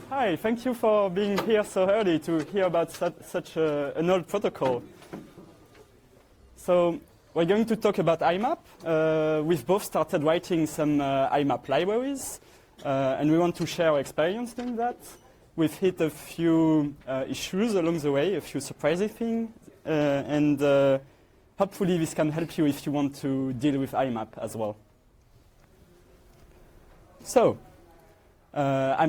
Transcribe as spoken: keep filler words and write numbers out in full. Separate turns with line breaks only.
Hi, thank you for being here so early to hear about su such a, an old protocol. So we're going to talk about I M A P. Uh, we've both started writing some uh, I M A P libraries, uh, and we want to share our experience doing that. We've hit a few uh, issues along the way, a few surprising things, uh, and uh, hopefully this can help you if you want to deal with I M A P as well. So, uh, I'm